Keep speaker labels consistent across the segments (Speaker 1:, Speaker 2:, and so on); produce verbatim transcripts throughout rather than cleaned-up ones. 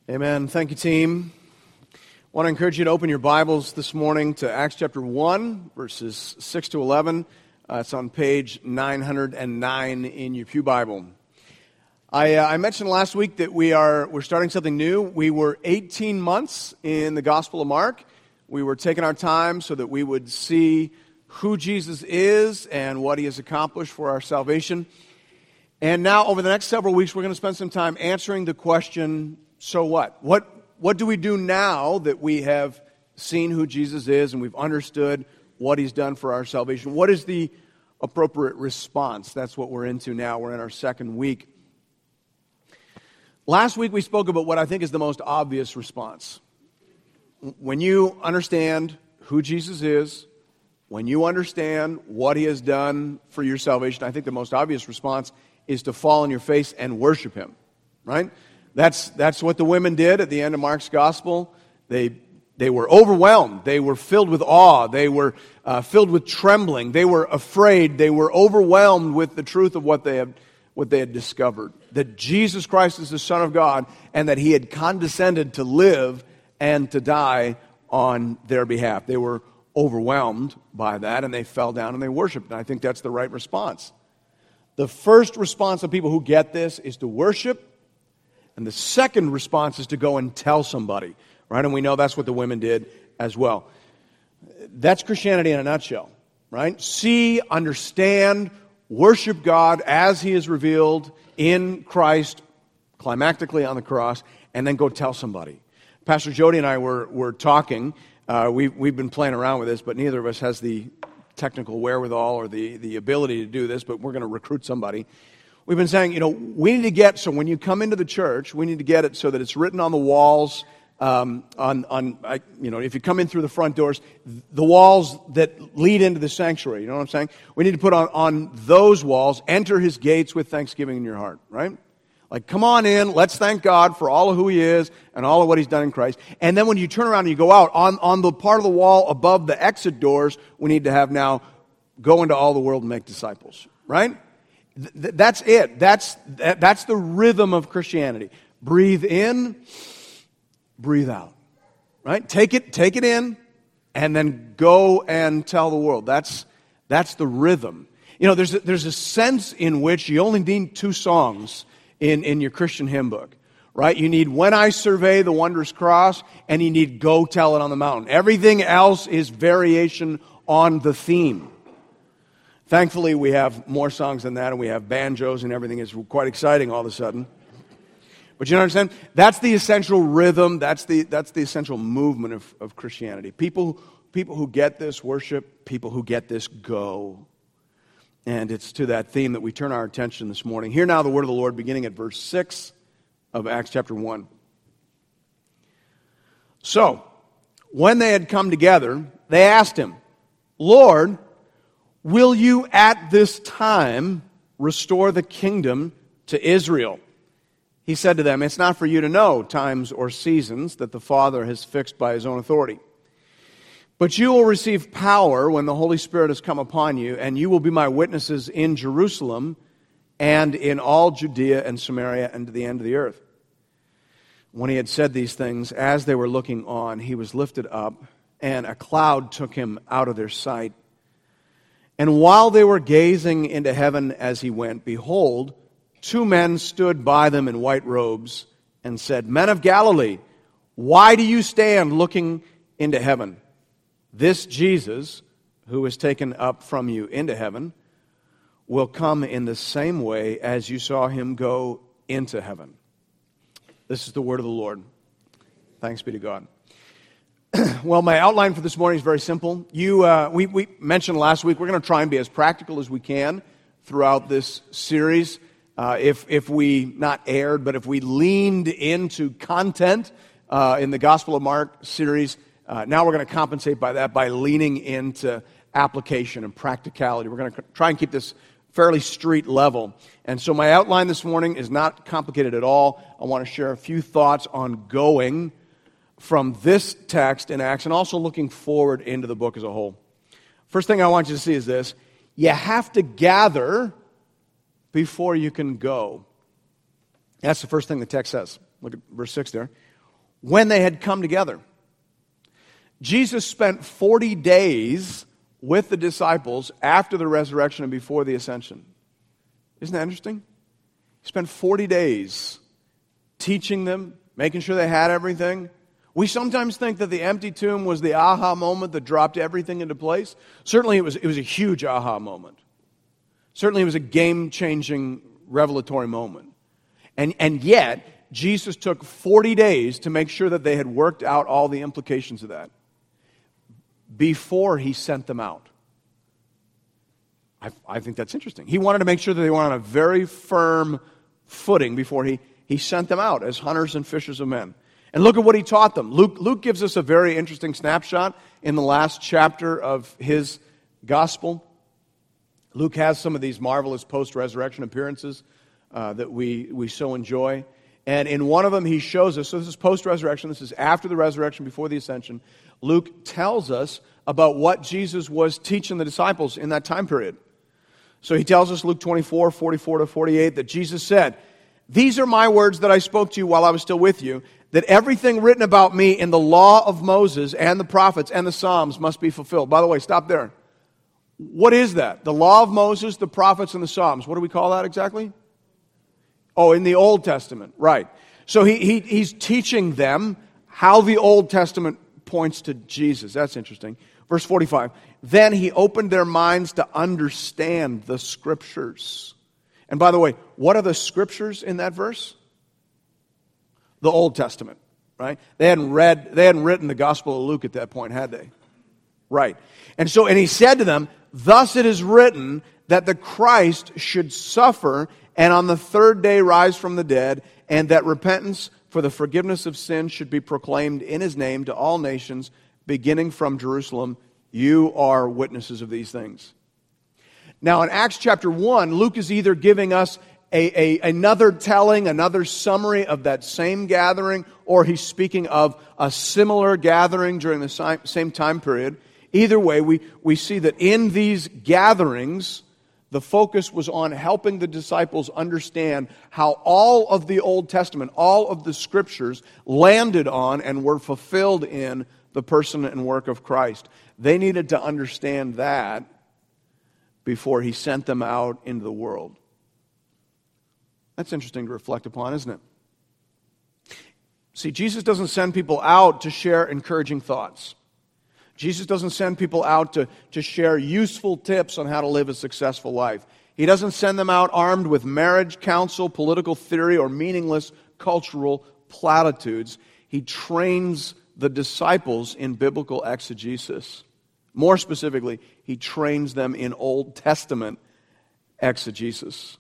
Speaker 1: Amen. Thank you, team. I want to encourage you to open your Bibles this morning to Acts chapter one, verses six to eleven. Uh, it's on page nine hundred nine in your pew Bible. I, uh, I mentioned last week that we are we're starting something new. We were eighteen months in the Gospel of Mark. We were taking our time so that we would see who Jesus is and what he has accomplished for our salvation. And now, over the next several weeks, we're going to spend some time answering the question, so what? What what do we do now that we have seen who Jesus is and we've understood what he's done for our salvation? What is the appropriate response? That's what we're into now. We're in our second week. Last week we spoke about what I think is the most obvious response. When you understand who Jesus is, when you understand what he has done for your salvation, I think the most obvious response is to fall on your face and worship him, right? That's that's what the women did at the end of Mark's gospel. They they were overwhelmed. They were filled with awe. They were uh, filled with trembling. They were afraid. They were overwhelmed with the truth of what they had what they had discovered, that Jesus Christ is the Son of God and that he had condescended to live and to die on their behalf. They were overwhelmed by that, and they fell down and they worshiped. And I think that's the right response. The first response of people who get this is to worship. And the second response is to go and tell somebody, right? And we know that's what the women did as well. That's Christianity in a nutshell, right? See, understand, worship God as he is revealed in Christ, climactically on the cross, and then go tell somebody. Pastor Jody and I were, were talking. Uh, we, we've been playing around with this, but neither of us has the technical wherewithal or the, the ability to do this, but we're going to recruit somebody. We've been saying, you know, we need to get, so when you come into the church, we need to get it so that it's written on the walls, um, on, on I, you know, if you come in through the front doors, the walls that lead into the sanctuary, you know what I'm saying? We need to put on, on those walls, enter his gates with thanksgiving in your heart, right? Like, come on in, let's thank God for all of who he is and all of what he's done in Christ. And then when you turn around and you go out, on, on the part of the wall above the exit doors, we need to have now, go into all the world and make disciples, right? Th- that's it. That's, that, that's the rhythm of Christianity. Breathe in, breathe out, right? Take it, take it in, and then go and tell the world. That's, that's the rhythm. You know, there's a, there's a sense in which you only need two songs in, in your Christian hymn book, right? You need When I Survey the Wondrous Cross, and you need Go Tell It on the Mountain. Everything else is variation on the theme. Thankfully, we have more songs than that, and we have banjos and everything. It's quite exciting all of a sudden. But you understand? That's the essential rhythm. That's the that's the essential movement of, of Christianity. People, people who get this worship, people who get this go. And it's to that theme that we turn our attention this morning. Hear now the word of the Lord, beginning at verse six of Acts chapter one. So, when they had come together, they asked him, Lord, will you at this time restore the kingdom to Israel? He said to them, it's not for you to know times or seasons that the Father has fixed by his own authority. But you will receive power when the Holy Spirit has come upon you, and you will be my witnesses in Jerusalem and in all Judea and Samaria and to the end of the earth. When he had said these things, as they were looking on, he was lifted up, and a cloud took him out of their sight. And while they were gazing into heaven as he went, behold, two men stood by them in white robes and said, Men of Galilee, why do you stand looking into heaven? This Jesus, who is taken up from you into heaven, will come in the same way as you saw him go into heaven. This is the word of the Lord. Thanks be to God. Well, my outline for this morning is very simple. You, uh, we, we mentioned last week, we're going to try and be as practical as we can throughout this series. Uh, if, if we, not erred, but if we leaned into content uh, in the Gospel of Mark series, Uh, now we're going to compensate by that by leaning into application and practicality. We're going to try and keep this fairly street level. And so my outline this morning is not complicated at all. I want to share a few thoughts on going from this text in Acts and also looking forward into the book as a whole. First thing I want you to see is this. You have to gather before you can go. That's the first thing the text says. Look at verse six there. when they had come together. Jesus spent forty days with the disciples after the resurrection and before the ascension. Isn't that interesting? He spent forty days teaching them, making sure they had everything. We sometimes think that the empty tomb was the aha moment that dropped everything into place. Certainly it was, it was a huge aha moment. Certainly it was a game-changing, revelatory moment. And, and yet, Jesus took forty days to make sure that they had worked out all the implications of that before he sent them out. I, I think that's interesting. He wanted to make sure that they were on a very firm footing before he, he sent them out as hunters and fishers of men. And look at what he taught them. Luke, Luke gives us a very interesting snapshot in the last chapter of his gospel. Luke has some of these marvelous post-resurrection appearances uh, that we, we so enjoy. And in one of them he shows us, so this is post-resurrection, this is after the resurrection, before the ascension. Luke tells us about what Jesus was teaching the disciples in that time period. So he tells us, Luke twenty-four, forty-four to forty-eight, that Jesus said, "These are my words that I spoke to you while I was still with you, that everything written about me in the law of Moses and the prophets and the Psalms must be fulfilled." By the way, stop there. What is that? The law of Moses, the prophets, and the Psalms. What do we call that exactly? Oh, in the Old Testament, right. So he, he he's teaching them how the Old Testament points to Jesus. That's interesting. Verse forty-five, "Then he opened their minds to understand the Scriptures." And by the way, what are the Scriptures in that verse? The Old Testament, right? They hadn't read, they hadn't written the Gospel of Luke at that point, had they? Right. And so, and he said to them, "Thus it is written that the Christ should suffer and on the third day rise from the dead, and that repentance for the forgiveness of sins should be proclaimed in his name to all nations, beginning from Jerusalem. You are witnesses of these things." Now in Acts chapter one, Luke is either giving us a, a, another telling, another summary of that same gathering, or he's speaking of a similar gathering during the same time period. Either way, we, we see that in these gatherings, the focus was on helping the disciples understand how all of the Old Testament, all of the Scriptures landed on and were fulfilled in the person and work of Christ. They needed to understand that before he sent them out into the world. That's interesting to reflect upon, isn't it? See, Jesus doesn't send people out to share encouraging thoughts. Jesus doesn't send people out to, to share useful tips on how to live a successful life. He doesn't send them out armed with marriage counsel, political theory, or meaningless cultural platitudes. He trains the disciples in biblical exegesis. More specifically, he trains them in Old Testament exegesis.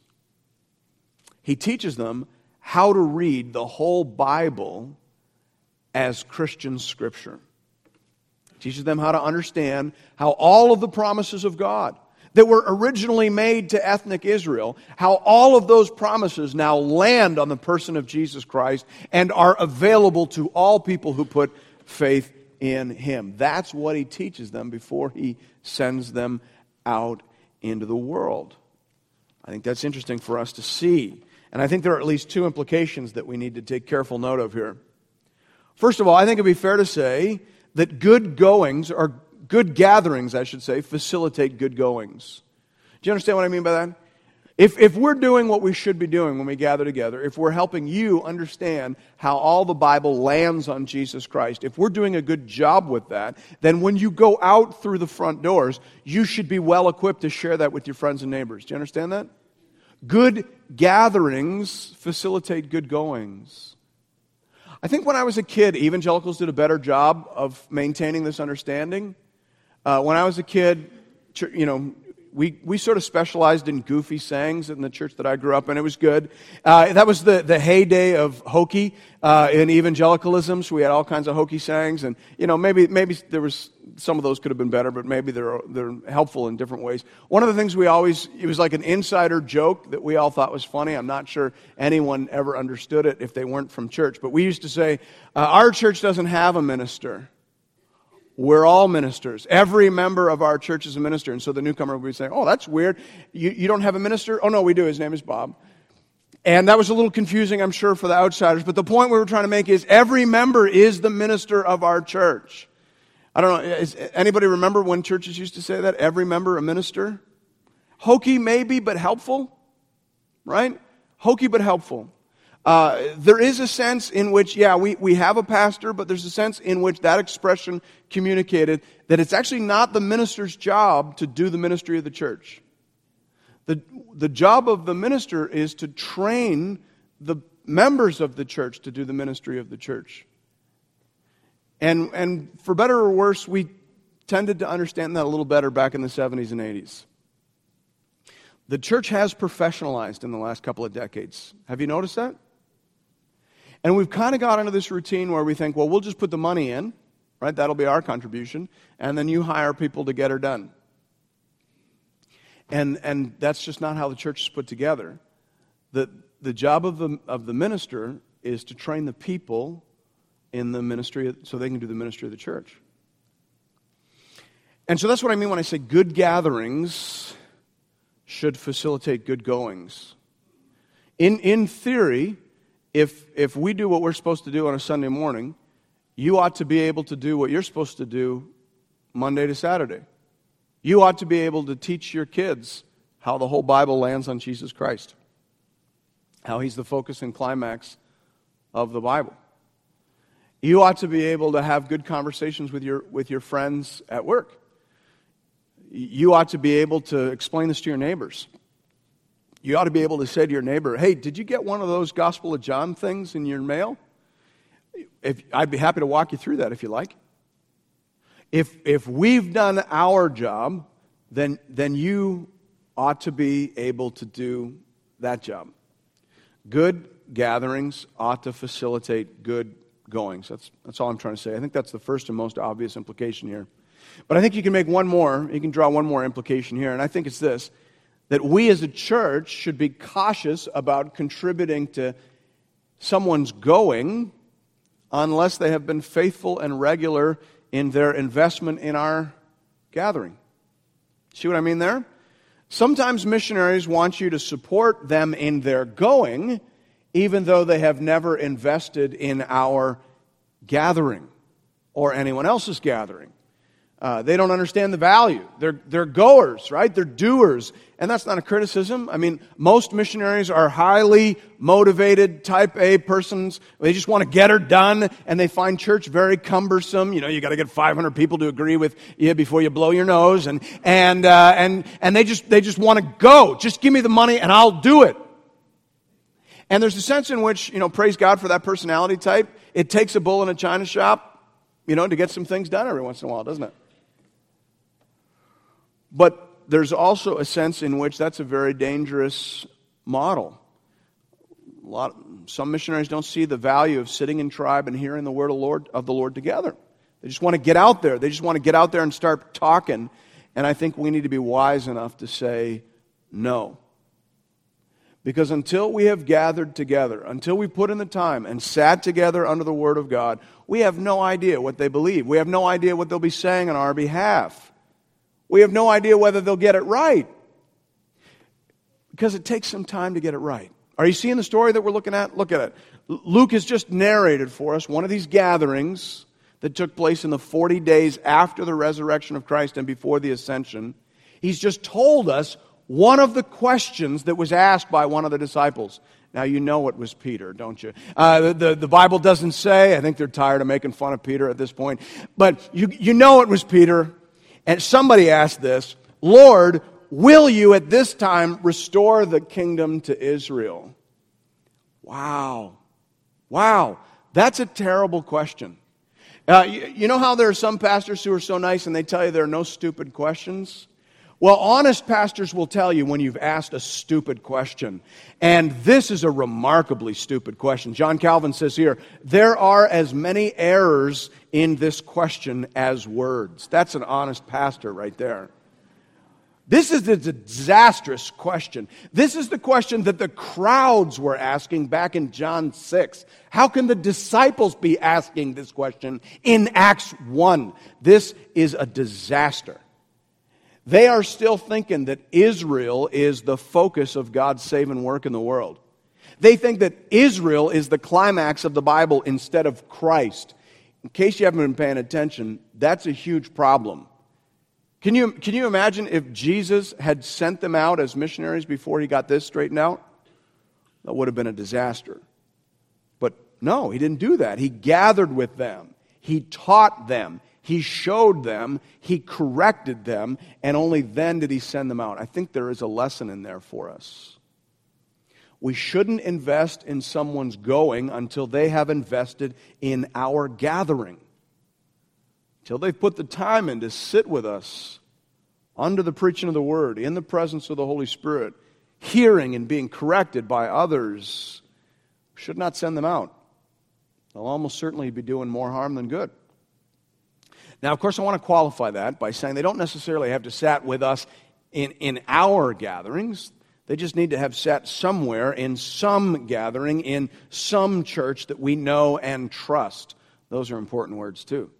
Speaker 1: He teaches them how to read the whole Bible as Christian Scripture. He teaches them how to understand how all of the promises of God that were originally made to ethnic Israel, how all of those promises now land on the person of Jesus Christ and are available to all people who put faith in him. That's what he teaches them before he sends them out into the world. I think that's interesting for us to see. And I think there are at least two implications that we need to take careful note of here. First of all, I think it would be fair to say that good goings, or good gatherings, I should say, facilitate good goings. Do you understand what I mean by that? If, if we're doing what we should be doing when we gather together, if we're helping you understand how all the Bible lands on Jesus Christ, if we're doing a good job with that, then when you go out through the front doors, you should be well equipped to share that with your friends and neighbors. Do you understand that? Good gatherings facilitate good goings. I think when I was a kid, evangelicals did a better job of maintaining this understanding. Uh, when I was a kid, you know, we, we sort of specialized in goofy sayings in the church that I grew up in. It was good. Uh, that was the, the heyday of hokey uh, in evangelicalism. So we had all kinds of hokey sayings, and you know, maybe maybe there was some of those could have been better, but maybe they're they're helpful in different ways. One of the things we always, it was like an insider joke that we all thought was funny. I'm not sure anyone ever understood it if they weren't from church, but we used to say, uh, our church doesn't have a minister. We're all ministers. Every member of our church is a minister. And so the newcomer would be saying, "Oh, that's weird. You, you don't have a minister?" "Oh, no, we do. His name is Bob." And that was a little confusing, I'm sure, for the outsiders. But the point we were trying to make is every member is the minister of our church. I don't know, is anybody remember when churches used to say that? Every member a minister? Hokey maybe, but helpful, right? Hokey but helpful. Uh, there is a sense in which, yeah, we, we have a pastor, but there's a sense in which that expression communicated that it's actually not the minister's job to do the ministry of the church. The, the job of the minister is to train the members of the church to do the ministry of the church. And, and for better or worse, we tended to understand that a little better back in the seventies and eighties. The church has professionalized in the last couple of decades. Have you noticed that? And we've kind of got into this routine where we think, well, we'll just put the money in, right? That'll be our contribution. And then you hire people to get her done. And and that's just not how the church is put together. The, the job of the, of the minister is to train the people in the ministry so they can do the ministry of the church. And so that's what I mean when I say good gatherings should facilitate good goings. In in theory, if if we do what we're supposed to do on a Sunday morning, you ought to be able to do what you're supposed to do Monday to Saturday. You ought to be able to teach your kids how the whole Bible lands on Jesus Christ, how He's the focus and climax of the Bible. You ought to be able to have good conversations with your with your friends at work. You ought to be able to explain this to your neighbors. You ought to be able to say to your neighbor, hey, did you get one of those Gospel of John things in your mail? If, I'd be happy to walk you through that if you like. If if we've done our job, then then you ought to be able to do that job. Good gatherings ought to facilitate good goings. That's that's all I'm trying to say. I think that's the first and most obvious implication here. But I think you can make one more, you can draw one more implication here, and I think it's this, that we as a church should be cautious about contributing to someone's going unless they have been faithful and regular in their investment in our gathering. See what I mean there? Sometimes missionaries want you to support them in their going, even though they have never invested in our gathering or anyone else's gathering. Uh, they don't understand the value. They're, they're goers, right? They're doers. And that's not a criticism. I mean, most missionaries are highly motivated, type A persons. They just want to get her done, and they find church very cumbersome. You know, you got to get five hundred people to agree with you before you blow your nose. And, and, uh, and, and they just, they just want to go. Just give me the money and I'll do it. And there's a sense in which, you know, praise God for that personality type. It takes a bull in a china shop, you know, to get some things done every once in a while, doesn't it? But there's also a sense in which that's a very dangerous model. A lot, some missionaries don't see the value of sitting in tribe and hearing the word of, Lord, of the Lord together. They just want to get out there. They just want to get out there and start talking. And I think we need to be wise enough to say no. Because until we have gathered together, until we put in the time and sat together under the Word of God, we have no idea what they believe. We have no idea what they'll be saying on our behalf. We have no idea whether they'll get it right. Because it takes some time to get it right. Are you seeing the story that we're looking at? Look at it. Luke has just narrated for us one of these gatherings that took place in the forty days after the resurrection of Christ and before the ascension. He's just told us one of the questions that was asked by one of the disciples. Now, you know it was Peter, don't you? Uh, the, the Bible doesn't say. I think they're tired of making fun of Peter at this point. But you, you know it was Peter. And somebody asked this, Lord, will you at this time restore the kingdom to Israel? Wow. Wow. That's a terrible question. Uh, you, you know how there are some pastors who are so nice and they tell you there are no stupid questions? Well, honest pastors will tell you when you've asked a stupid question. And this is a remarkably stupid question. John Calvin says here, there are as many errors in this question as words. That's an honest pastor right there. This is a disastrous question. This is the question that the crowds were asking back in John six. How can the disciples be asking this question in Acts one? This is a disaster. They are still thinking that Israel is the focus of God's saving work in the world. They think that Israel is the climax of the Bible instead of Christ. In case you haven't been paying attention, that's a huge problem. Can you, can you imagine if Jesus had sent them out as missionaries before he got this straightened out? That would have been a disaster. But no, he didn't do that. He gathered with them. He taught them. He showed them. He corrected them. And only then did he send them out. I think there is a lesson in there for us. We shouldn't invest in someone's going until they have invested in our gathering. Until they've put the time in to sit with us under the preaching of the Word, in the presence of the Holy Spirit, hearing and being corrected by others. We should not send them out. They'll almost certainly be doing more harm than good. Now, of course, I want to qualify that by saying they don't necessarily have to sat with us in, in our gatherings. They just need to have sat somewhere in some gathering, in some church that we know and trust. Those are important words, too.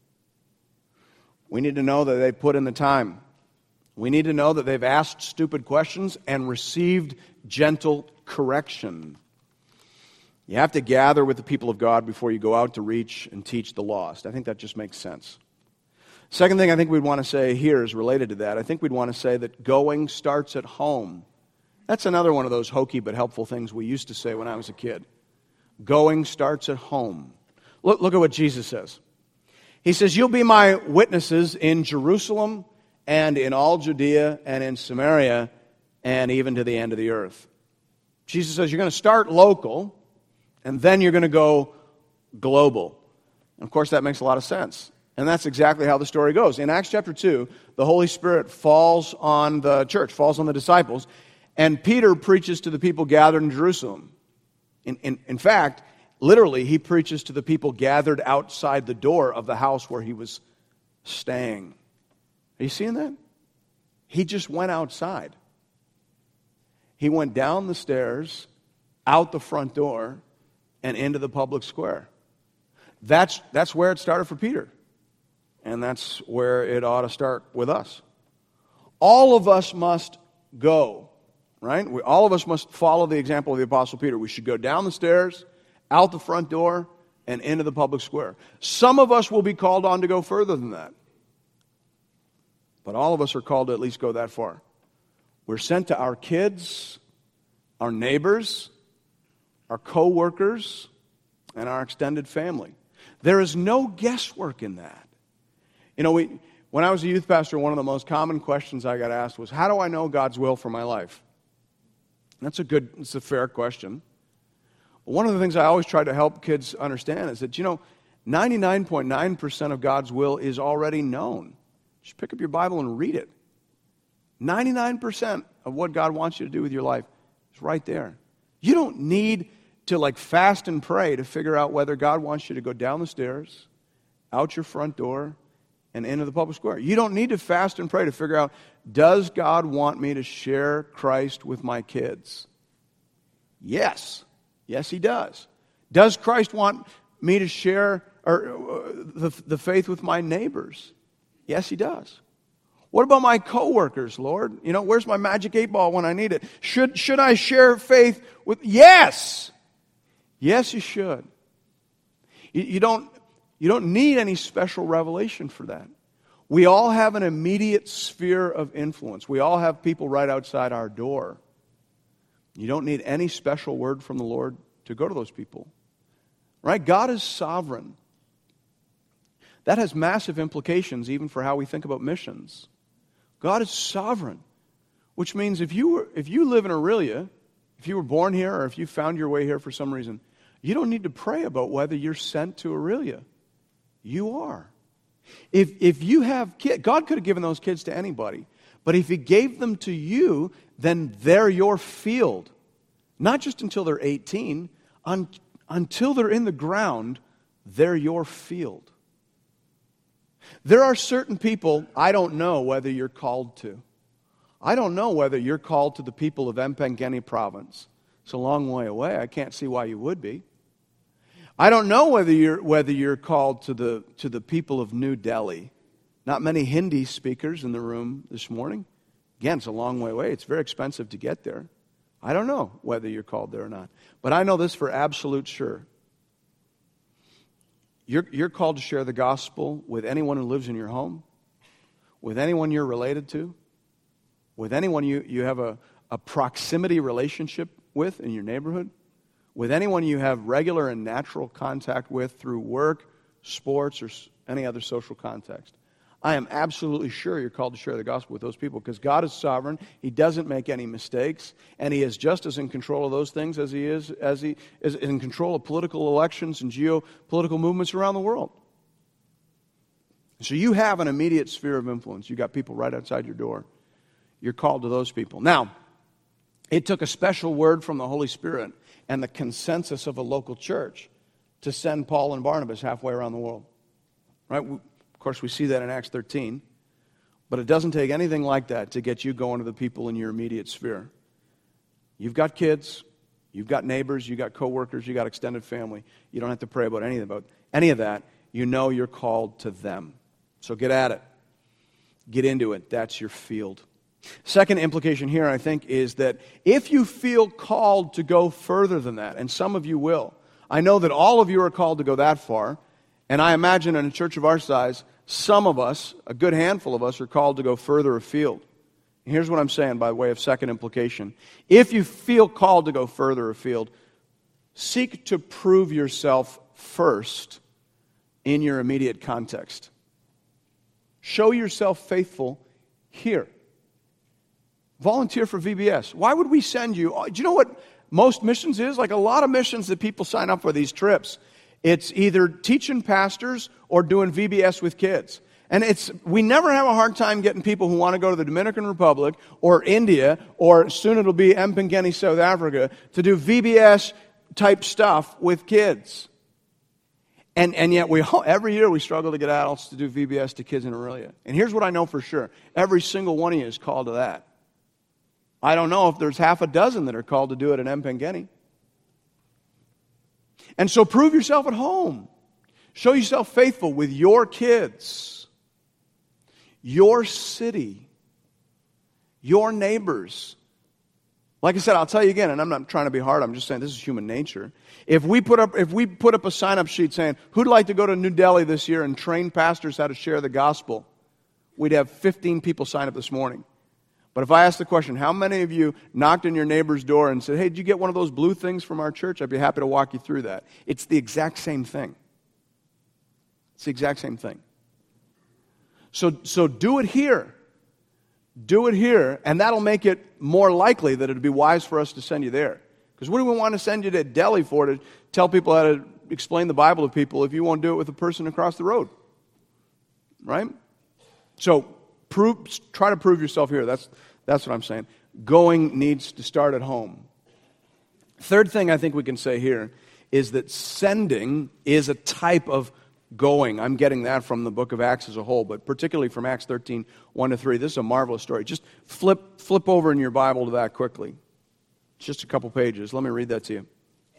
Speaker 1: We need to know that they put in the time. We need to know that they've asked stupid questions and received gentle correction. You have to gather with the people of God before you go out to reach and teach the lost. I think that just makes sense. Second thing I think we'd want to say here is related to that. I think we'd want to say that going starts at home. That's another one of those hokey but helpful things we used to say when I was a kid. Going starts at home. Look, look at what Jesus says. He says, "You'll be my witnesses in Jerusalem and in all Judea and in Samaria and even to the end of the earth." Jesus says you're going to start local and then you're going to go global. And of course, that makes a lot of sense. And that's exactly how the story goes. In Acts chapter two, the Holy Spirit falls on the church, falls on the disciples, and Peter preaches to the people gathered in Jerusalem. In, in, in fact, literally, he preaches to the people gathered outside the door of the house where he was staying. Are you seeing that? He just went outside. He went down the stairs, out the front door, and into the public square. That's, that's where it started for Peter. And that's where it ought to start with us. All of us must go, right? We, all of us must follow the example of the Apostle Peter. We should go down the stairs, out the front door, and into the public square. Some of us will be called on to go further than that. But all of us are called to at least go that far. We're sent to our kids, our neighbors, our co-workers, and our extended family. There is no guesswork in that. You know, we, when I was a youth pastor, one of the most common questions I got asked was, how do I know God's will for my life? And that's a good, it's a fair question. But one of the things I always try to help kids understand is that, you know, ninety-nine point nine percent of God's will is already known. Just pick up your Bible and read it. ninety-nine percent of what God wants you to do with your life is right there. You don't need to like fast and pray to figure out whether God wants you to go down the stairs, out your front door, and into the public square. You don't need to fast and pray to figure out, does God want me to share Christ with my kids? Yes. Yes, He does. Does Christ want me to share or, uh, the, the faith with my neighbors? Yes, He does. What about my coworkers, Lord? You know, where's my magic eight ball when I need it? Should, should I share faith with... Yes! Yes, you should. You, you don't... You don't need any special revelation for that. We all have an immediate sphere of influence. We all have people right outside our door. You don't need any special word from the Lord to go to those people. Right? God is sovereign. That has massive implications even for how we think about missions. God is sovereign, which means if you were, if you live in Aurelia, if you were born here or if you found your way here for some reason, you don't need to pray about whether you're sent to Aurelia. You are. If if you have kids, God could have given those kids to anybody. But if He gave them to you, then they're your field. Not just until they're eighteen. Un, until they're in the ground, they're your field. There are certain people I don't know whether you're called to. I don't know whether you're called to the people of Empangeni province. It's a long way away. I can't see why you would be. I don't know whether you're whether you're called to the to the people of New Delhi. Not many Hindi speakers in the room this morning. Again, it's a long way away. It's very expensive to get there. I don't know whether you're called there or not. But I know this for absolute sure. You're, you're called to share the gospel with anyone who lives in your home, with anyone you're related to, with anyone you, you have a, a proximity relationship with in your neighborhood, with anyone you have regular and natural contact with through work, sports, or any other social context. I am absolutely sure you're called to share the gospel with those people because God is sovereign. He doesn't make any mistakes, and He is just as in control of those things as He is as He is in control of political elections and geopolitical movements around the world. So you have an immediate sphere of influence. You got people right outside your door. You're called to those people. Now, it took a special word from the Holy Spirit and the consensus of a local church to send Paul and Barnabas halfway around the world. Right? Of course, we see that in Acts thirteen. But it doesn't take anything like that to get you going to the people in your immediate sphere. You've got kids, you've got neighbors, you've got coworkers, you've got extended family. You don't have to pray about any about any of that. You know you're called to them. So get at it. Get into it. That's your field. Second implication here, I think, is that if you feel called to go further than that, and some of you will, I know that all of you are called to go that far, and I imagine in a church of our size, some of us, a good handful of us, are called to go further afield. And here's what I'm saying by way of second implication. If you feel called to go further afield, seek to prove yourself first in your immediate context. Show yourself faithful here. Volunteer for V B S. Why would we send you? Do you know what most missions is? Like a lot of missions that people sign up for these trips. It's either teaching pastors or doing V B S with kids. And it's we never have a hard time getting people who want to go to the Dominican Republic or India or soon it'll be Mpangeni, South Africa, to do V B S type stuff with kids. And and yet we every year we struggle to get adults to do V B S to kids in Aurelia. And here's what I know for sure. Every single one of you is called to that. I don't know if there's half a dozen that are called to do it at Mpangeni. And so prove yourself at home. Show yourself faithful with your kids, your city, your neighbors. Like I said, I'll tell you again, and I'm not trying to be hard, I'm just saying this is human nature. If we put up if we put up a sign-up sheet saying, who'd like to go to New Delhi this year and train pastors how to share the gospel, we'd have fifteen people sign up this morning. But if I asked the question, how many of you knocked on your neighbor's door and said, hey, did you get one of those blue things from our church? I'd be happy to walk you through that. It's the exact same thing. It's the exact same thing. So, so do it here. Do it here, and that'll make it more likely that it would be wise for us to send you there. Because what do we want to send you to Delhi for, to tell people how to explain the Bible to people if you won't do it with the person across the road? Right? So, Prove, try to prove yourself here. That's, that's what I'm saying. Going needs to start at home. Third thing I think we can say here is that sending is a type of going. I'm getting that from the book of Acts as a whole, but particularly from Acts thirteen, one to three. This is a marvelous story. Just flip, flip over in your Bible to that quickly. Just a couple pages. Let me read that to you.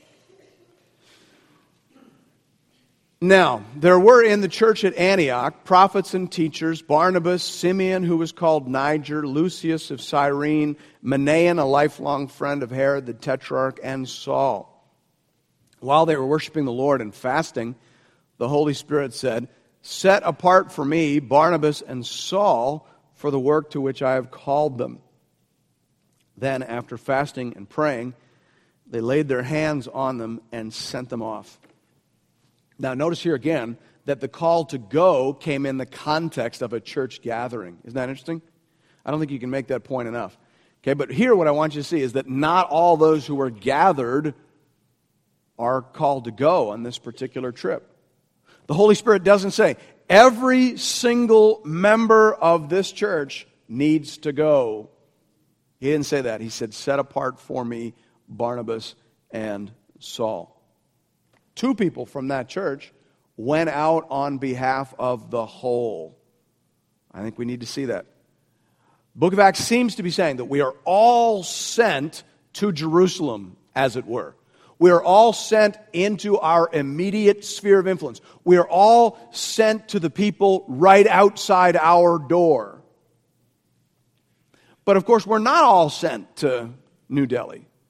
Speaker 1: Now, there were in the church at Antioch prophets and teachers, Barnabas, Simeon, who was called Niger, Lucius of Cyrene, Manaen, a lifelong friend of Herod the Tetrarch, and Saul. While they were worshiping the Lord and fasting, the Holy Spirit said, set apart for me Barnabas and Saul for the work to which I have called them. Then, after fasting and praying, they laid their hands on them and sent them off. Now, notice here again that the call to go came in the context of a church gathering. Isn't that interesting? I don't think you can make that point enough. Okay, but here what I want you to see is that not all those who were gathered are called to go on this particular trip. The Holy Spirit doesn't say, every single member of this church needs to go. He didn't say that. He said, set apart for me Barnabas and Saul. Two people from that church went out on behalf of the whole. I think we need to see that. Book of Acts seems to be saying that we are all sent to Jerusalem, as it were. We are all sent into our immediate sphere of influence. We are all sent to the people right outside our door. But of course, we're not all sent to New Delhi.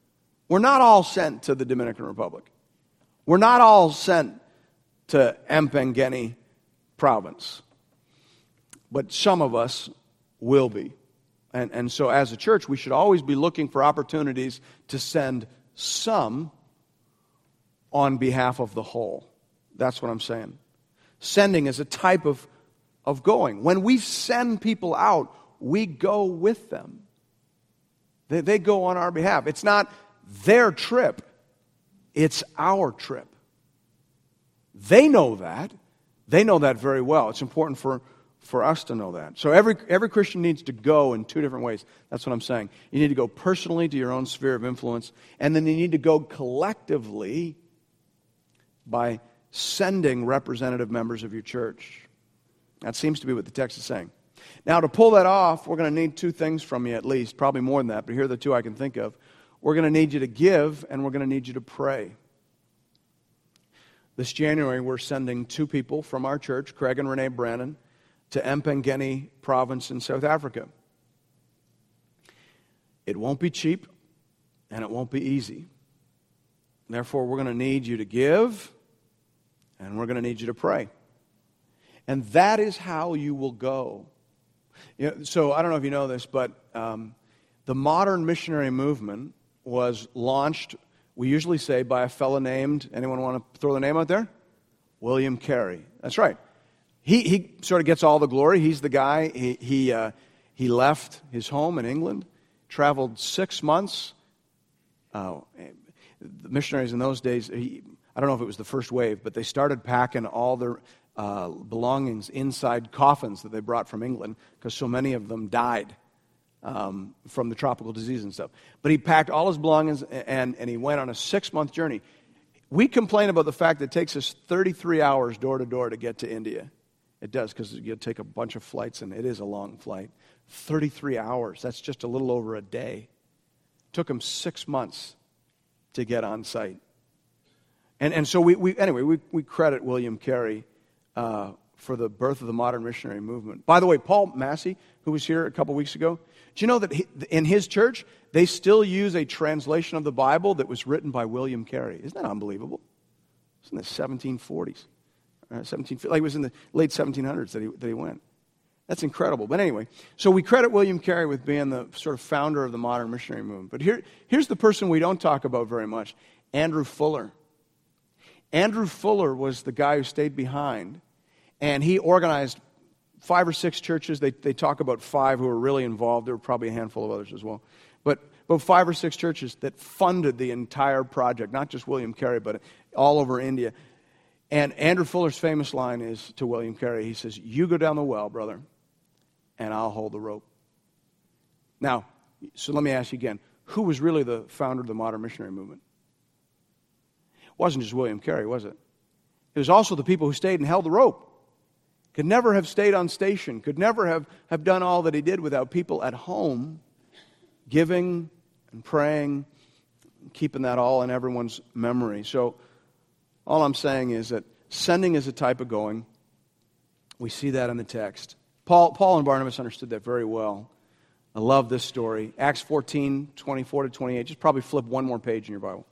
Speaker 1: We're not all sent to the Dominican Republic. We're not all sent to Empangeni province. But some of us will be. And, and so as a church, we should always be looking for opportunities to send some on behalf of the whole. That's what I'm saying. Sending is a type of, of going. When we send people out, we go with them. They, they go on our behalf. It's not their trip. It's our trip. They know that. They know that very well. It's important for, for us to know that. So every, every Christian needs to go in two different ways. That's what I'm saying. You need to go personally to your own sphere of influence, and then you need to go collectively by sending representative members of your church. That seems to be what the text is saying. Now, to pull that off, we're going to need two things from you at least, probably more than that, but here are the two I can think of. We're going to need you to give, and we're going to need you to pray. This January, we're sending two people from our church, Craig and Renee Brannon, to Empangeni province in South Africa. It won't be cheap, and it won't be easy. Therefore, we're going to need you to give, and we're going to need you to pray. And that is how you will go. You know, so I don't know if you know this, but um, the modern missionary movement was launched, we usually say, by a fellow named, anyone want to throw the name out there? William Carey. That's right. He he sort of gets all the glory. He's the guy. He he uh, he left his home in England, traveled six months. Uh, the missionaries in those days, he, I don't know if it was the first wave, but they started packing all their uh, belongings inside coffins that they brought from England because so many of them died um, from the tropical disease and stuff. But he packed all his belongings and, and he went on a six-month journey. We complain about the fact that it takes us thirty-three hours door to door to get to India. It does, because you take a bunch of flights, and it is a long flight. thirty-three hours, that's just a little over a day. It took him six months to get on site. And and so we, we anyway, we, we credit William Carey uh, for the birth of the modern missionary movement. By the way, Paul Massey, who was here a couple weeks ago, do you know that he, in his church, they still use a translation of the Bible that was written by William Carey? Isn't that unbelievable? It's in the seventeen forties. Uh, seventeen, like it was in the late seventeen hundreds that he, that he went. That's incredible. But anyway, so we credit William Carey with being the sort of founder of the modern missionary movement. But here, here's the person we don't talk about very much, Andrew Fuller. Andrew Fuller was the guy who stayed behind, and he organized five or six churches. They, they talk about five who were really involved. There were probably a handful of others as well. But, but five or six churches that funded the entire project, not just William Carey, but all over India. And Andrew Fuller's famous line is to William Carey. He says, "You go down the well, brother, and I'll hold the rope." Now, so let me ask you again, who was really the founder of the modern missionary movement? It wasn't just William Carey, was it? It was also the people who stayed and held the rope. Could never have stayed on station, could never have, have done all that he did without people at home giving and praying, keeping that all in everyone's memory. So all I'm saying is that sending is a type of going. We see that in the text. Paul, Paul and Barnabas understood that very well. I love this story. Acts fourteen, twenty-four to twenty-eight. Just probably flip one more page in your Bible.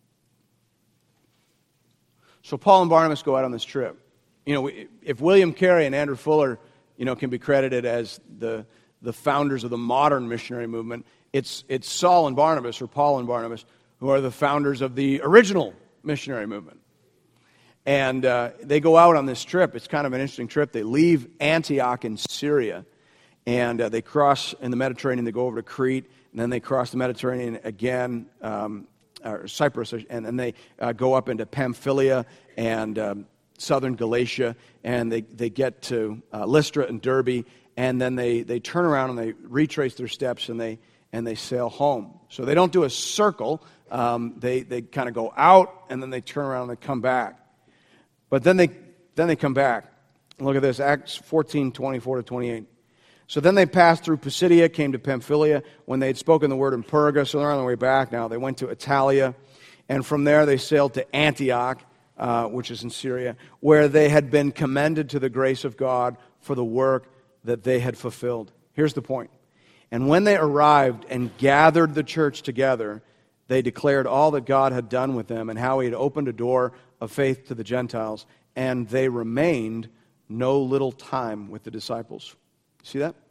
Speaker 1: So Paul and Barnabas go out on this trip. You know, if William Carey and Andrew Fuller, you know, can be credited as the the founders of the modern missionary movement, it's it's Saul and Barnabas, or Paul and Barnabas, who are the founders of the original missionary movement. And uh, they go out on this trip. It's kind of an interesting trip. They leave Antioch in Syria, and uh, they cross in the Mediterranean. They go over to Crete, and then they cross the Mediterranean again, um, or Cyprus, and then they uh, go up into Pamphylia and um, southern Galatia, and they, they get to uh, Lystra and Derbe, and then they, they turn around and they retrace their steps, and they and they sail home. So they don't do a circle. Um, they they kind of go out, and then they turn around and they come back. But then they then they come back. Look at this, Acts fourteen, twenty-four to twenty-eight. So then they passed through Pisidia, came to Pamphylia, when they had spoken the word in Perga, so they're on their way back now. They went to Italia, and from there they sailed to Antioch, uh, which is in Syria, where they had been commended to the grace of God for the work that they had fulfilled. Here's the point. And when they arrived and gathered the church together, they declared all that God had done with them and how he had opened a door of faith to the Gentiles, and they remained no little time with the disciples. See that?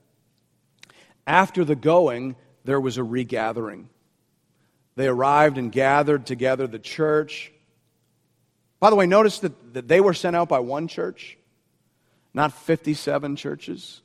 Speaker 1: After the going, there was a regathering. They arrived and gathered together the church. By the way, notice that, that they were sent out by one church, not fifty-seven churches.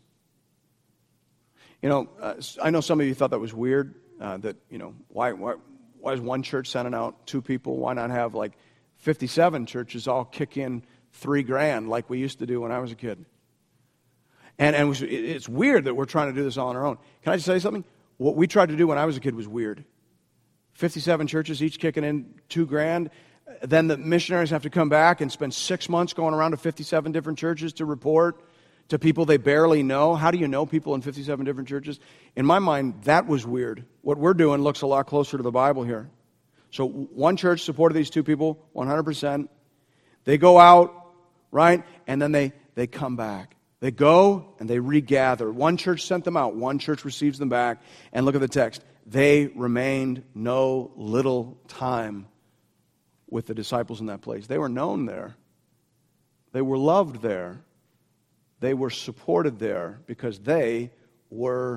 Speaker 1: You know, uh, I know some of you thought that was weird, uh, that, you know, why, why, why is one church sending out two people? Why not have like fifty-seven churches all kick in three grand like we used to do when I was a kid? And, and it's weird that we're trying to do this all on our own. Can I just tell you something? What we tried to do when I was a kid was weird. fifty-seven churches, each kicking in two grand. Then the missionaries have to come back and spend six months going around to fifty-seven different churches to report to people they barely know. How do you know people in fifty-seven different churches? In my mind, that was weird. What we're doing looks a lot closer to the Bible here. So one church supported these two people, one hundred percent. They go out, right? And then they, they come back. They go and they regather. One church sent them out. One church receives them back. And look at the text. They remained no little time with the disciples in that place. They were known there. They were loved there. They were supported there because they were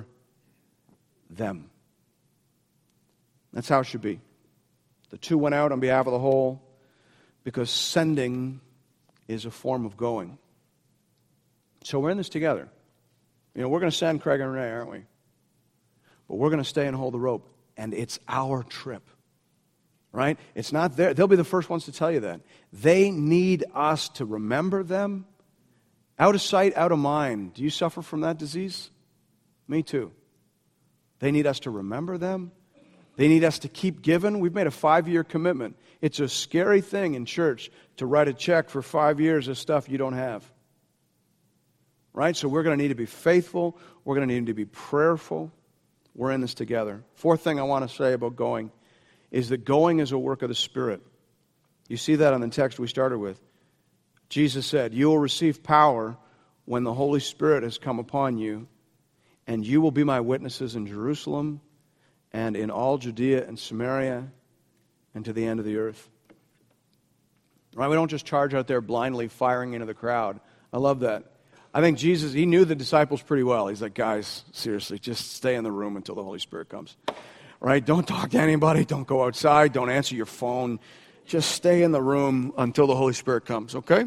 Speaker 1: them. That's how it should be. The two went out on behalf of the whole because sending is a form of going. So we're in this together. You know, we're going to send Craig and Renee, aren't we? But we're going to stay and hold the rope. And it's our trip. Right? It's not there. They'll be the first ones to tell you that. They need us to remember them. Out of sight, out of mind. Do you suffer from that disease? Me too. They need us to remember them. They need us to keep giving. We've made a five-year commitment. It's a scary thing in church to write a check for five years of stuff you don't have. Right? So we're going to need to be faithful. We're going to need to be prayerful. We're in this together. Fourth thing I want to say about going is that going is a work of the Spirit. You see that in the text we started with. Jesus said, "You will receive power when the Holy Spirit has come upon you, and you will be my witnesses in Jerusalem and in all Judea and Samaria and to the end of the earth." Right? We don't just charge out there blindly firing into the crowd. I love that. I think Jesus, he knew the disciples pretty well. He's like, guys, seriously, just stay in the room until the Holy Spirit comes. Right? Don't talk to anybody. Don't go outside. Don't answer your phone. Just stay in the room until the Holy Spirit comes, okay?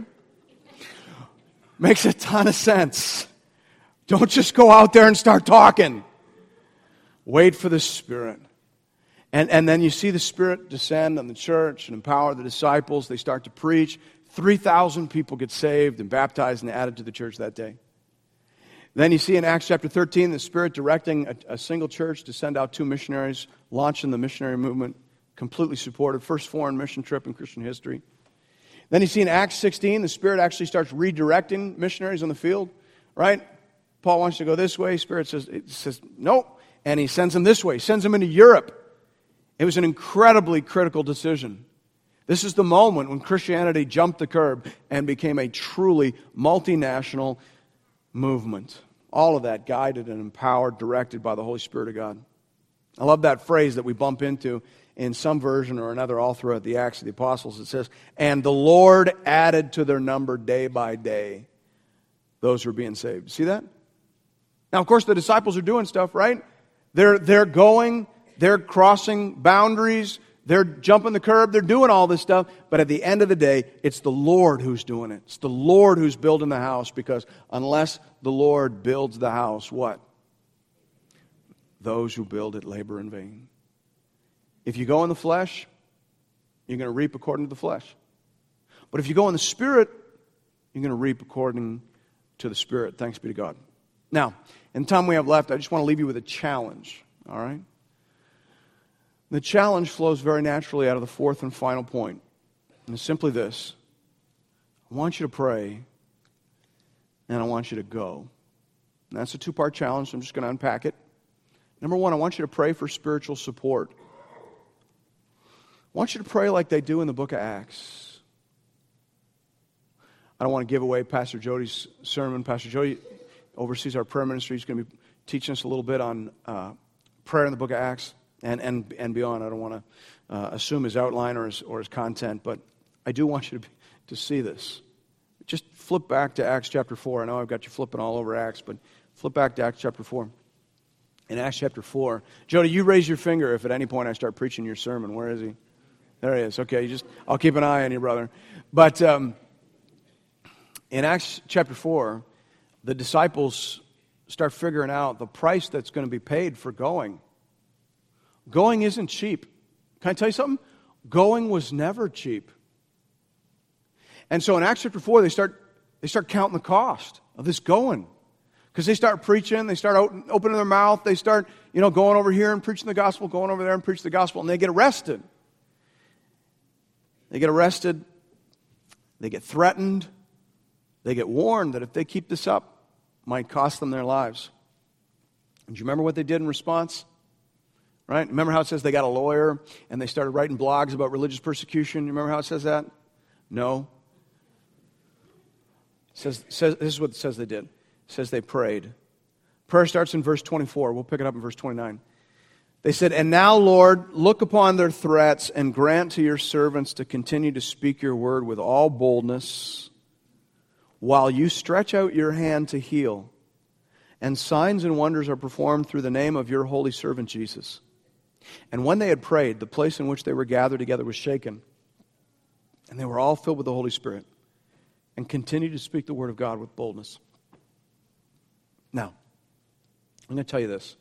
Speaker 1: Makes a ton of sense. Don't just go out there and start talking. Wait for the Spirit. And, and then you see the Spirit descend on the church and empower the disciples. They start to preach. three thousand people get saved and baptized and added to the church that day. Then you see in Acts chapter thirteen, the Spirit directing a, a single church to send out two missionaries, launching the missionary movement, completely supported. First foreign mission trip in Christian history. Then you see in Acts sixteen, the Spirit actually starts redirecting missionaries on the field, right? Paul wants to go this way. Spirit says, it says nope. And he sends them this way. He sends them into Europe. It was an incredibly critical decision. This is the moment when Christianity jumped the curb and became a truly multinational movement. All of that guided and empowered, directed by the Holy Spirit of God. I love that phrase that we bump into in some version or another all throughout the Acts of the Apostles. It says, "And the Lord added to their number day by day those who are being saved." See that? Now, of course, the disciples are doing stuff, right? They're, they're going, they're crossing boundaries, they're jumping the curb, they're doing all this stuff. But at the end of the day, it's the Lord who's doing it. It's the Lord who's building the house, because unless the Lord builds the house, what? Those who build it labor in vain. If you go in the flesh, you're going to reap according to the flesh. But if you go in the Spirit, you're going to reap according to the Spirit. Thanks be to God. Now, in the time we have left, I just want to leave you with a challenge, all right? The challenge flows very naturally out of the fourth and final point. And it's simply this. I want you to pray, and I want you to go. And that's a two-part challenge, so I'm just going to unpack it. Number one, I want you to pray for spiritual support. I want you to pray like they do in the book of Acts. I don't want to give away Pastor Jody's sermon. Pastor Jody oversees our prayer ministry. He's going to be teaching us a little bit on uh, prayer in the book of Acts. and, and, and beyond. I don't want to uh, assume his outline or his, or his content, but I do want you to, be, to see this. Just flip back to Acts chapter four. I know I've got you flipping all over Acts, but flip back to Acts chapter four. In Acts chapter four, Jody, you raise your finger if at any point I start preaching your sermon. Where is he? There he is. Okay, you just I'll keep an eye on you, brother. But um, in Acts chapter four, the disciples start figuring out the price that's going to be paid for going. Going isn't cheap. Can I tell you something? Going was never cheap. And so in Acts chapter four, they start they start counting the cost of this going. Because they start preaching, they start opening their mouth, they start, you know, going over here and preaching the gospel, going over there and preaching the gospel, and they get arrested. They get arrested, they get threatened, they get warned that if they keep this up, it might cost them their lives. And do you remember what they did in response? Right? Remember how it says they got a lawyer and they started writing blogs about religious persecution? You remember how it says that? No. It says, says, this is what it says they did. It says they prayed. Prayer starts in verse twenty-four. We'll pick it up in verse twenty-nine. They said, "And now, Lord, look upon their threats and grant to your servants to continue to speak your word with all boldness while you stretch out your hand to heal. And signs and wonders are performed through the name of your holy servant Jesus." And when they had prayed, the place in which they were gathered together was shaken. And they were all filled with the Holy Spirit and continued to speak the word of God with boldness. Now, I'm going to tell you this.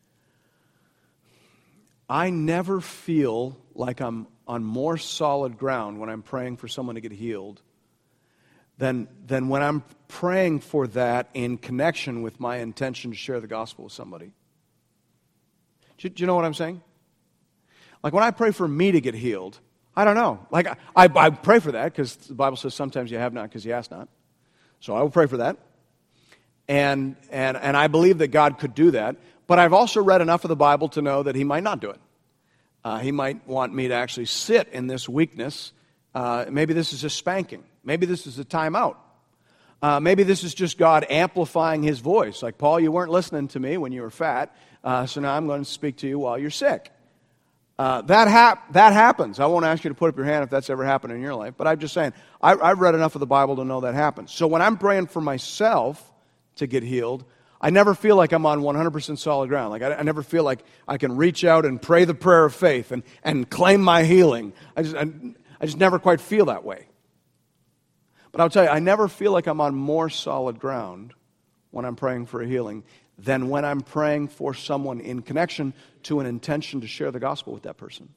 Speaker 1: I never feel like I'm on more solid ground when I'm praying for someone to get healed than, than when I'm praying for that in connection with my intention to share the gospel with somebody. Do, do you know what I'm saying? Like when I pray for me to get healed, I don't know. Like I, I, I pray for that because the Bible says sometimes you have not because you ask not. So I will pray for that. And, and and I believe that God could do that. But I've also read enough of the Bible to know that he might not do it. Uh, he might want me to actually sit in this weakness. Uh, maybe this is a spanking. Maybe this is a timeout. Uh, maybe this is just God amplifying his voice. Like, Paul, you weren't listening to me when you were fat, uh, so now I'm going to speak to you while you're sick. Uh, that hap- that happens. I won't ask you to put up your hand if that's ever happened in your life, but I'm just saying, I, I've read enough of the Bible to know that happens. So when I'm praying for myself to get healed, I never feel like I'm on one hundred percent solid ground. Like I, I never feel like I can reach out and pray the prayer of faith and, and claim my healing. I just I, I just never quite feel that way. But I'll tell you, I never feel like I'm on more solid ground when I'm praying for a healing than when I'm praying for someone in connection to an intention to share the gospel with that person.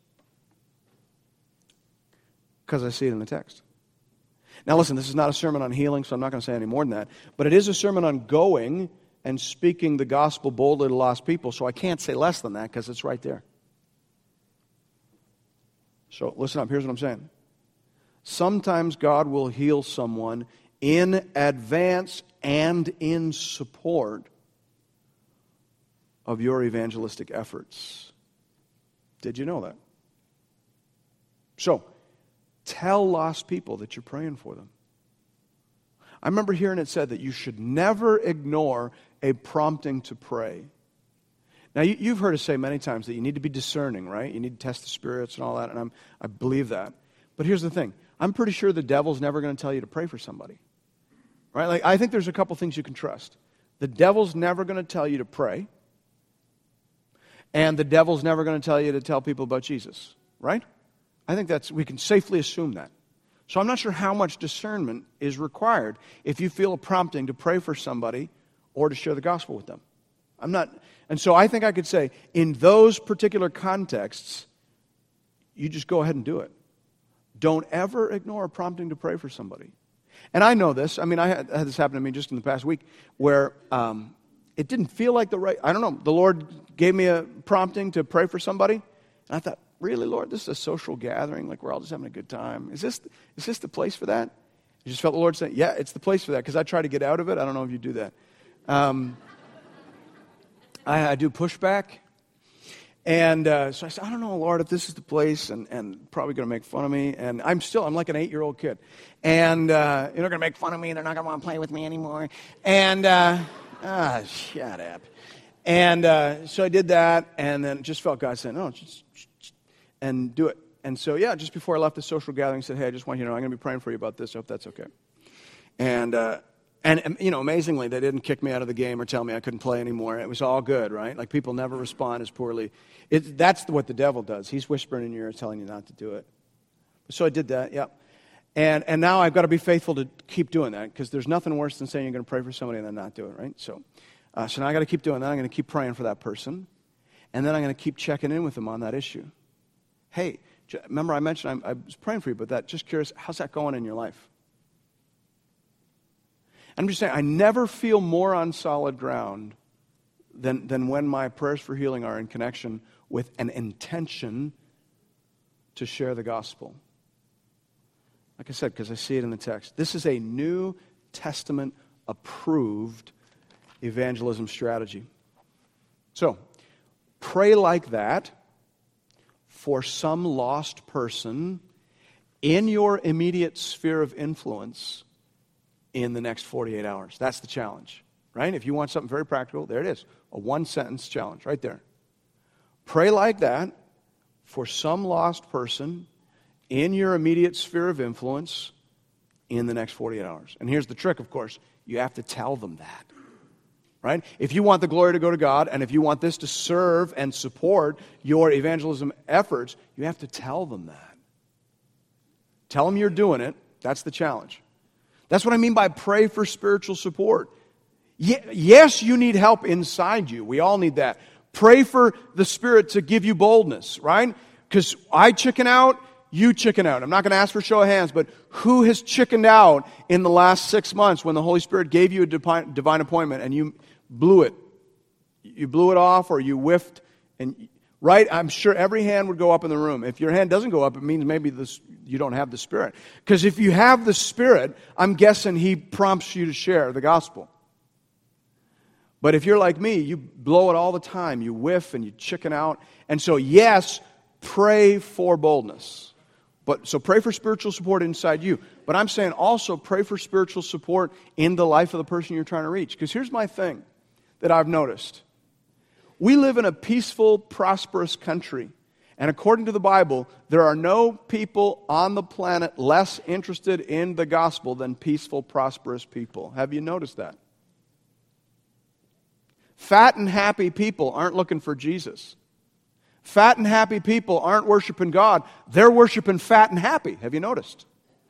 Speaker 1: Because I see it in the text. Now listen, this is not a sermon on healing, so I'm not going to say any more than that. But it is a sermon on going and speaking the gospel boldly to lost people, so I can't say less than that because it's right there. So listen up, here's what I'm saying. Sometimes God will heal someone in advance and in support of your evangelistic efforts. Did you know that? So, tell lost people that you're praying for them. I remember hearing it said that you should never ignore a prompting to pray. Now, you, you've heard us say many times that you need to be discerning, right? You need to test the spirits and all that, and I'm, I believe that. But here's the thing. I'm pretty sure the devil's never going to tell you to pray for somebody. Right? Like, I think there's a couple things you can trust. The devil's never going to tell you to pray, and the devil's never going to tell you to tell people about Jesus. Right? I think that's, we can safely assume that. So I'm not sure how much discernment is required if you feel a prompting to pray for somebody or to share the gospel with them. I'm not, and so I think I could say, in those particular contexts, you just go ahead and do it. Don't ever ignore a prompting to pray for somebody. And I know this. I mean, I had, had this happen to me just in the past week where um, it didn't feel like the right, I don't know, the Lord gave me a prompting to pray for somebody. And I thought, really, Lord, this is a social gathering, like we're all just having a good time. Is this is this the place for that? I just felt the Lord saying, yeah, it's the place for that, because I try to get out of it. I don't know if you do that. Um, I, I do pushback. And uh, so I said, I don't know, Lord, if this is the place, and, and probably going to make fun of me. And I'm still, I'm like an eight-year-old kid. And uh, you're not going to make fun of me. They're not going to want to play with me anymore. And, uh, ah, shut up. And uh, so I did that, and then just felt God saying, no, just, just, and do it. And so, yeah, just before I left the social gathering, I said, hey, I just want you to know, I'm going to be praying for you about this. I hope that's okay. And, uh, and, you know, amazingly, they didn't kick me out of the game or tell me I couldn't play anymore. It was all good, right? Like, people never respond as poorly. It, that's what the devil does. He's whispering in your ear, telling you not to do it. So I did that, yeah. And and now I've got to be faithful to keep doing that, because there's nothing worse than saying you're going to pray for somebody and then not do it, right? So, uh, so now I got to keep doing that. I'm going to keep praying for that person. And then I'm going to keep checking in with them on that issue. Hey, remember I mentioned I, I was praying for you, but that, just curious, how's that going in your life? I'm just saying, I never feel more on solid ground than, than when my prayers for healing are in connection with an intention to share the gospel. Like I said, because I see it in the text. This is a New Testament approved evangelism strategy. So, pray like that for some lost person in your immediate sphere of influence in the next forty-eight hours. That's the challenge, right? If you want something very practical, there it is. A one-sentence challenge right there. Pray like that for some lost person in your immediate sphere of influence in the next forty-eight hours. And here's the trick, of course. You have to tell them that, right? If you want the glory to go to God, and if you want this to serve and support your evangelism efforts, you have to tell them that. Tell them you're doing it. That's the challenge. That's what I mean by pray for spiritual support. Yes, you need help inside you. We all need that. Pray for the Spirit to give you boldness, right? Because I chicken out, you chicken out. I'm not going to ask for a show of hands, but who has chickened out in the last six months when the Holy Spirit gave you a divine appointment and you blew it? You blew it off, or you whiffed, and right? I'm sure every hand would go up in the room. If your hand doesn't go up, it means maybe this, you don't have the Spirit. Because if you have the Spirit, I'm guessing He prompts you to share the gospel. But if you're like me, you blow it all the time. You whiff and you chicken out. And so, yes, pray for boldness. But so pray for spiritual support inside you. But I'm saying also pray for spiritual support in the life of the person you're trying to reach. Because here's my thing that I've noticed. We live in a peaceful, prosperous country. And according to the Bible, there are no people on the planet less interested in the gospel than peaceful, prosperous people. Have you noticed that? Fat and happy people aren't looking for Jesus. Fat and happy people aren't worshiping God. They're worshiping fat and happy. Have you noticed?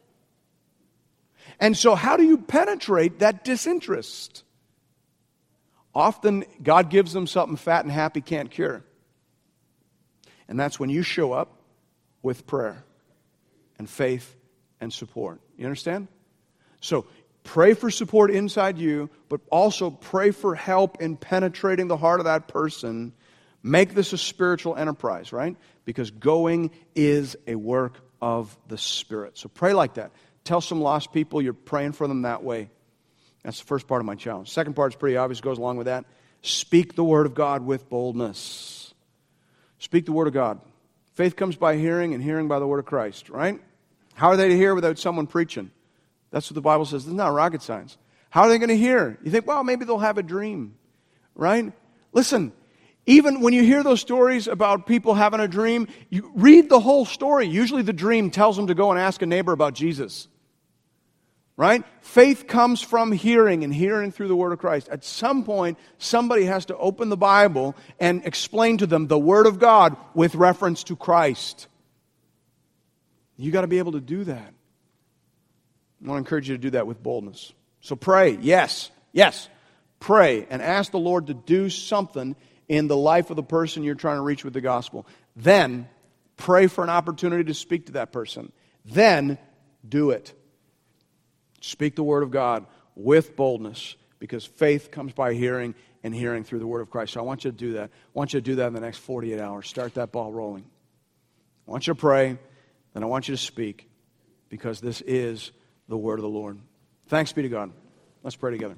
Speaker 1: And so how do you penetrate that disinterest? Often God gives them something fat and happy can't cure. And that's when you show up with prayer and faith and support. You understand? So pray for support inside you, but also pray for help in penetrating the heart of that person. Make this a spiritual enterprise, right? Because going is a work of the Spirit. So pray like that. Tell some lost people you're praying for them that way. That's the first part of my challenge. Second part is pretty obvious, goes along with that. Speak the word of God with boldness. Speak the word of God. Faith comes by hearing, and hearing by the word of Christ, right? How are they to hear without someone preaching? That's what the Bible says. This is not rocket science. How are they going to hear? You think, well, maybe they'll have a dream, right? Listen, even when you hear those stories about people having a dream, you read the whole story. Usually the dream tells them to go and ask a neighbor about Jesus. Right? Faith comes from hearing, and hearing through the word of Christ. At some point, somebody has to open the Bible and explain to them the word of God with reference to Christ. You got to be able to do that. I want to encourage you to do that with boldness. So pray, yes, yes. Pray and ask the Lord to do something in the life of the person you're trying to reach with the gospel. Then pray for an opportunity to speak to that person. Then do it. Speak the word of God with boldness, because faith comes by hearing, and hearing through the word of Christ. So I want you to do that. I want you to do that in the next forty-eight hours. Start that ball rolling. I want you to pray, then I want you to speak, because this is the word of the Lord. Thanks be to God. Let's pray together.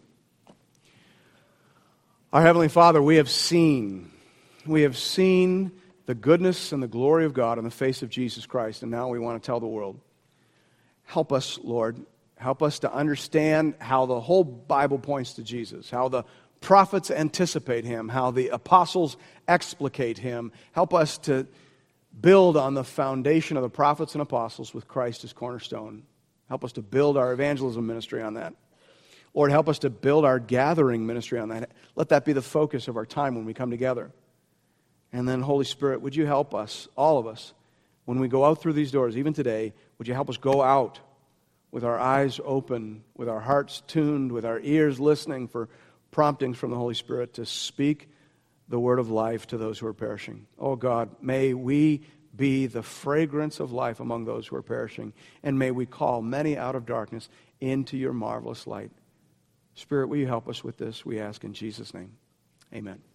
Speaker 1: Our Heavenly Father, we have seen, we have seen the goodness and the glory of God in the face of Jesus Christ, and now we want to tell the world. Help us, Lord. Help us to understand how the whole Bible points to Jesus, how the prophets anticipate him, how the apostles explicate him. Help us to build on the foundation of the prophets and apostles with Christ as cornerstone. Help us to build our evangelism ministry on that. Lord, help us to build our gathering ministry on that. Let that be the focus of our time when we come together. And then, Holy Spirit, would you help us, all of us, when we go out through these doors, even today, would you help us go out with our eyes open, with our hearts tuned, with our ears listening for promptings from the Holy Spirit to speak the word of life to those who are perishing. Oh God, may we be the fragrance of life among those who are perishing, and may we call many out of darkness into your marvelous light. Spirit, will you help us with this, we ask in Jesus' name. Amen.